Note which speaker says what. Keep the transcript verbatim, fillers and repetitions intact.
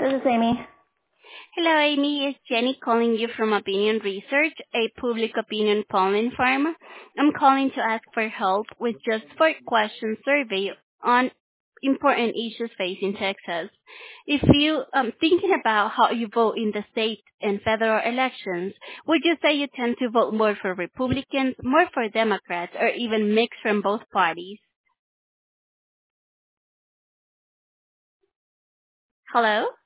Speaker 1: This is Amy.
Speaker 2: Hello, Amy. It's Jenny calling you from Opinion Research, a public opinion polling firm. I'm calling to ask for help with just four question survey on important issues facing Texas. If you um thinking about how you vote in the state and federal elections, would you say you tend to vote more for Republicans, more for Democrats, or even mix from both parties? Hello?